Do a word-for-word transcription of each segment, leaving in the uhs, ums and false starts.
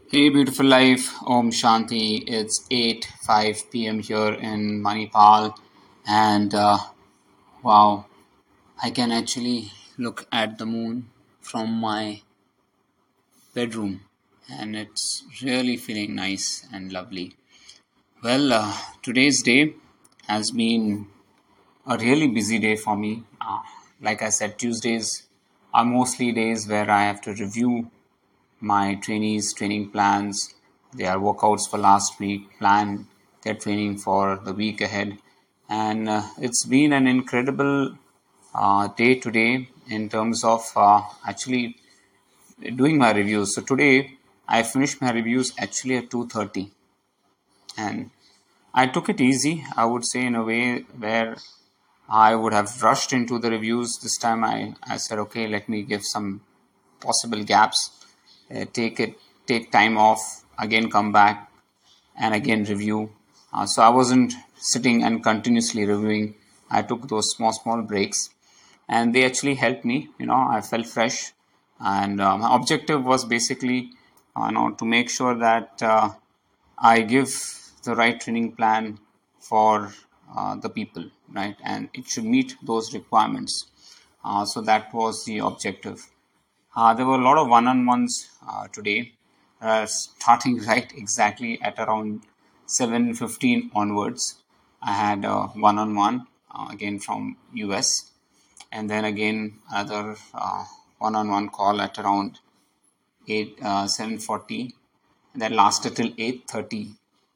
Hey, beautiful life. Om Shanti. It's eight five p m here in Manipal, and uh, wow, I can actually look at the moon from my bedroom, and it's really feeling nice and lovely. Well, uh, today's day has been a really busy day for me. Uh, like I said, Tuesdays are mostly days where I have to review my trainees' training plans, their workouts for last week, plan their training for the week ahead. And uh, it's been an incredible uh, day today in terms of uh, actually doing my reviews. So today I finished my reviews actually at two thirty, and I took it easy, I would say, in a way where I would have rushed into the reviews. This time I, I said, okay, let me give some possible gaps, uh, take it, take time off, again come back and again review. Uh, so I wasn't sitting and continuously reviewing. I took those small, small breaks and they actually helped me. You know, I felt fresh. And uh, my objective was basically, uh, you know, to make sure that uh, I give the right training plan for uh, the people, right? And it should meet those requirements. Uh, so that was the objective. Uh, there were a lot of one-on-ones uh, today, uh, starting right exactly at around seven fifteen onwards. I had a one-on-one uh, again from U S, and then again another uh, one-on-one call at around eight uh, seven forty, that lasted till eight thirty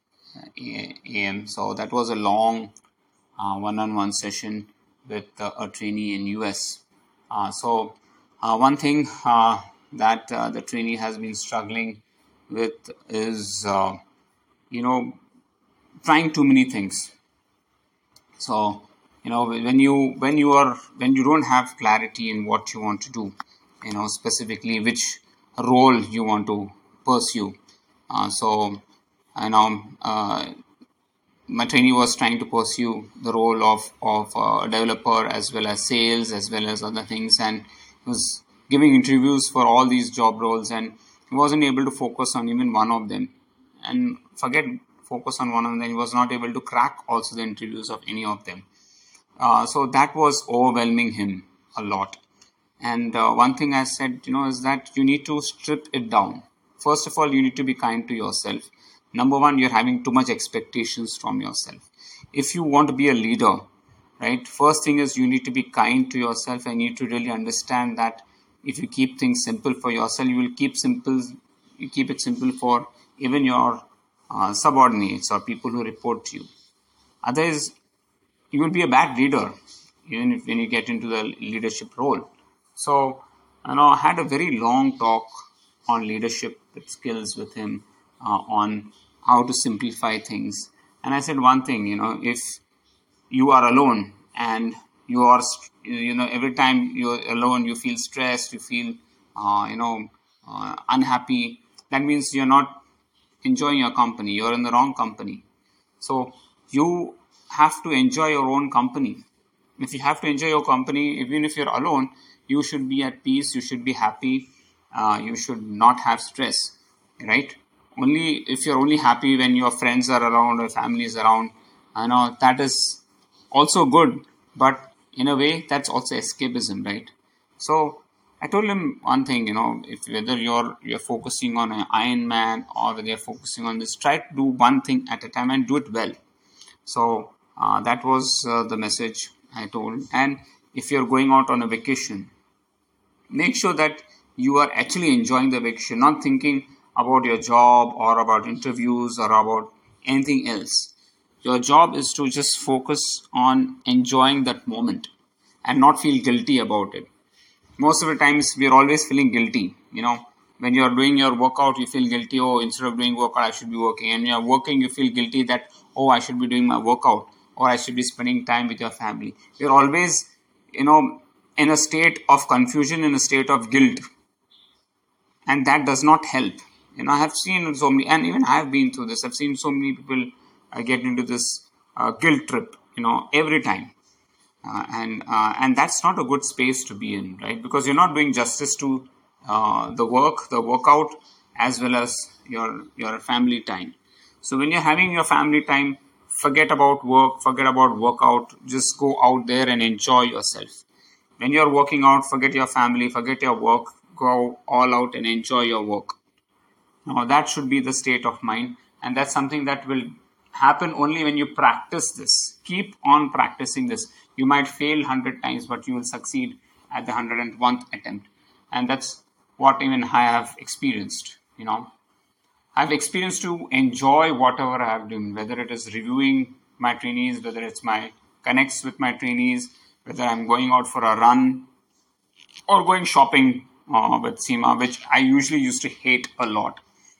a m. So that was a long uh, one-on-one session with uh, a trainee in U S. Uh, so uh, one thing uh, that uh, the trainee has been struggling with is, uh, you know, trying too many things. So, you know, when you when you are when you don't have clarity in what you want to do, you know, specifically which role you want to pursue. Uh, so, I know. Uh, my trainee was trying to pursue the role of of a developer as well as sales as well as other things, and he was giving interviews for all these job roles, and he wasn't able to focus on even one of them. And forget focus on one of them, he was not able to crack also the interviews of any of them. Uh, so that was overwhelming him a lot. And uh, one thing I said, you know, is that you need to strip it down. First of all, you need to be kind to yourself. Number one, you're having too much expectations from yourself. If you want to be a leader, right, first thing is you need to be kind to yourself and you need to really understand that if you keep things simple for yourself, you will keep simple, you keep it simple for even your uh, subordinates or people who report to you. Otherwise, you will be a bad leader even if, when you get into the leadership role. So, you know, I had a very long talk on leadership skills with him, uh, on how to simplify things. And I said one thing, you know, if you are alone and you are, you know, every time you're alone, you feel stressed, you feel, uh, you know, uh, unhappy, that means you're not enjoying your company, you're in the wrong company. So you have to enjoy your own company. If you have to enjoy your company, even if you're alone, you should be at peace, you should be happy, uh, you should not have stress, right? Only if you're only happy when your friends are around or family is around, I know that is also good, but in a way that's also escapism, right? So I told him one thing, you know, if whether you're you're focusing on an Iron Man or whether you're focusing on this, try to do one thing at a time and do it well. So uh, that was uh, the message I told. And if you're going out on a vacation, make sure that you are actually enjoying the vacation, not thinking about your job or about interviews or about anything else. Your job is to just focus on enjoying that moment and not feel guilty about it. Most of the times we are always feeling guilty, you know, when you are doing your workout you feel guilty, oh, instead of doing workout I should be working, and when you are working you feel guilty that, oh, I should be doing my workout or I should be spending time with your family. You're always, you know, in a state of confusion, in a state of guilt, and that does not help. You know, I have seen so many, and even I have been through this, I've seen so many people uh, get into this uh, guilt trip, you know, every time. Uh, and uh, and that's not a good space to be in, right? Because you're not doing justice to uh, the work, the workout, as well as your your family time. So when you're having your family time, forget about work, forget about workout, just go out there and enjoy yourself. When you're working out, forget your family, forget your work, go all out and enjoy your work. Now that should be the state of mind, and that's something that will happen only when you practice this. Keep on practicing this. You might fail one hundred times, but you will succeed at the one hundred first attempt. And that's what even I have experienced, you know. I've experienced to enjoy whatever I have done, whether it is reviewing my trainees, whether it's my connects with my trainees, whether I'm going out for a run or going shopping uh, with Seema, which I usually used to hate a lot.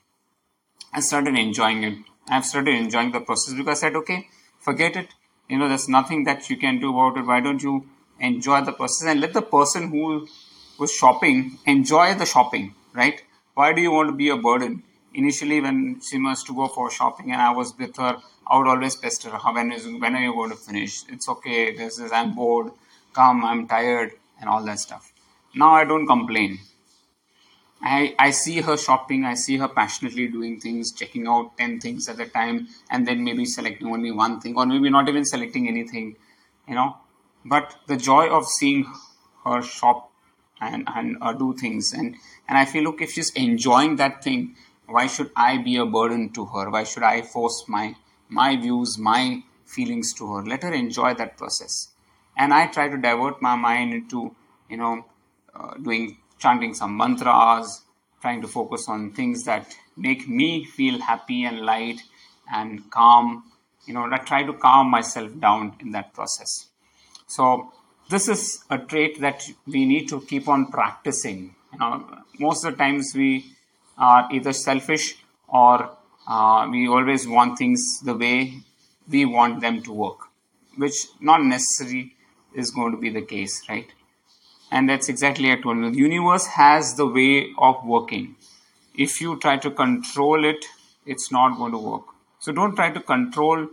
I started enjoying it. I've started enjoying the process because I said, okay, forget it. You know, there's nothing that you can do about it. Why don't you enjoy the process and let the person who was shopping enjoy the shopping, right? Why do you want to be a burden? Initially, when she was to go for shopping and I was with her, I would always pester her. When, is, when are you going to finish? It's okay. This is, I'm bored. Come, I'm tired and all that stuff. Now I don't complain. I, I see her shopping, I see her passionately doing things, checking out ten things at a time, and then maybe selecting only one thing, or maybe not even selecting anything, you know. But the joy of seeing her shop and, and uh, do things, and, and I feel, look, if she's enjoying that thing, why should I be a burden to her? Why should I force my, my views, my feelings to her? Let her enjoy that process. And I try to divert my mind into, you know, uh, doing chanting some mantras, trying to focus on things that make me feel happy and light and calm. You know, I try to calm myself down in that process. So this is a trait that we need to keep on practicing. You know, most of the times we are either selfish or uh, we always want things the way we want them to work, which not necessarily is going to be the case, right? And that's exactly what I told you. The universe has the way of working. If you try to control it, it's not going to work. So don't try to control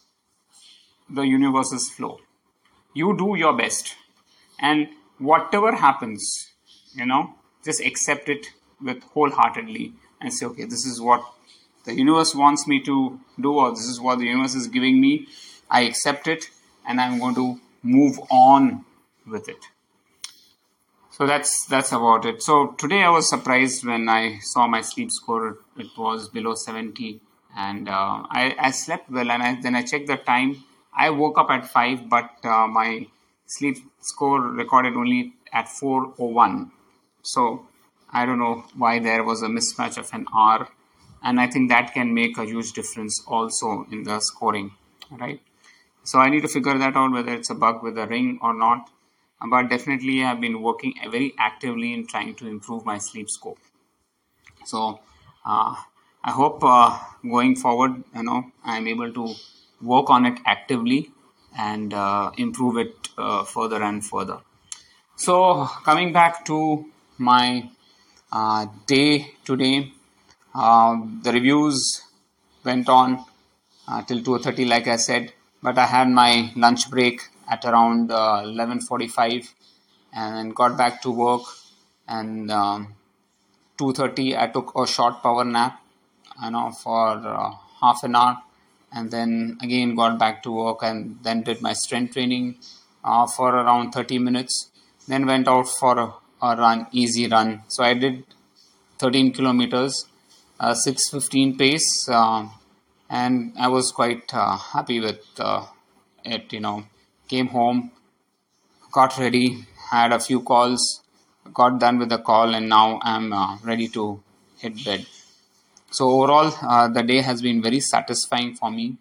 the universe's flow. You do your best. And whatever happens, you know, just accept it with wholeheartedly and say, okay, this is what the universe wants me to do, or this is what the universe is giving me. I accept it and I'm going to move on with it. So that's that's about it. So today I was surprised when I saw my sleep score. It was below seventy, and uh, I, I slept well. And I, then I checked the time. I woke up at five, but uh, my sleep score recorded only at four oh one. So I don't know why there was a mismatch of an hour, and I think that can make a huge difference also in the scoring, right? So I need to figure that out, whether it's a bug with the ring or not. But definitely I've been working very actively in trying to improve my sleep score. So uh, I hope uh, going forward, you know, I'm able to work on it actively and uh, improve it uh, further and further. So coming back to my uh, day today, uh, the reviews went on uh, till two thirty, like I said, but I had my lunch break at around uh, eleven forty-five and then got back to work, and um, two thirty I took a short power nap, you know, for uh, half an hour, and then again got back to work and then did my strength training uh, for around thirty minutes, then went out for a, a run, easy run. So I did thirteen kilometers, uh, six fifteen pace, uh, and I was quite uh, happy with uh, it, you know. Came home, got ready, had a few calls, got done with the call, and now I'm uh, ready to hit bed. So overall, uh, the day has been very satisfying for me,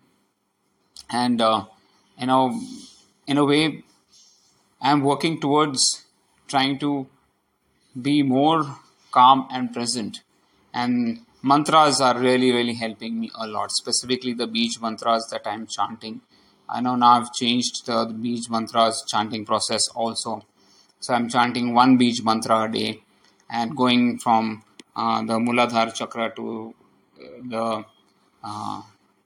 and uh, you know, in a way, I'm working towards trying to be more calm and present. And mantras are really, really helping me a lot, specifically the beach mantras that I'm chanting. I know now I've changed the, the beach mantras chanting process also. So I'm chanting one beach mantra a day and going from uh, the Muladhara chakra to uh, the uh,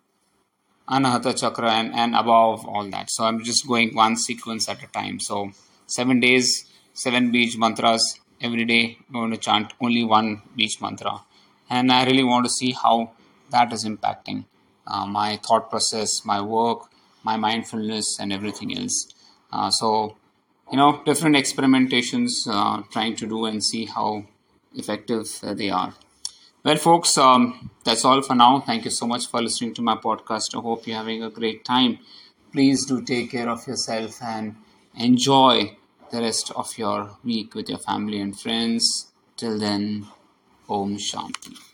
Anahata chakra and, and above all that. So I'm just going one sequence at a time. So seven days, seven beach mantras every day. I'm going to chant only one beach mantra. and I really want to see how that is impacting uh, my thought process, my work, my mindfulness, and everything else. Uh, so, you know, different experimentations uh, trying to do and see how effective uh, they are. Well, folks, um, that's all for now. Thank you so much for listening to my podcast. I hope you're having a great time. Please do take care of yourself and enjoy the rest of your week with your family and friends. Till then, Om Shanti.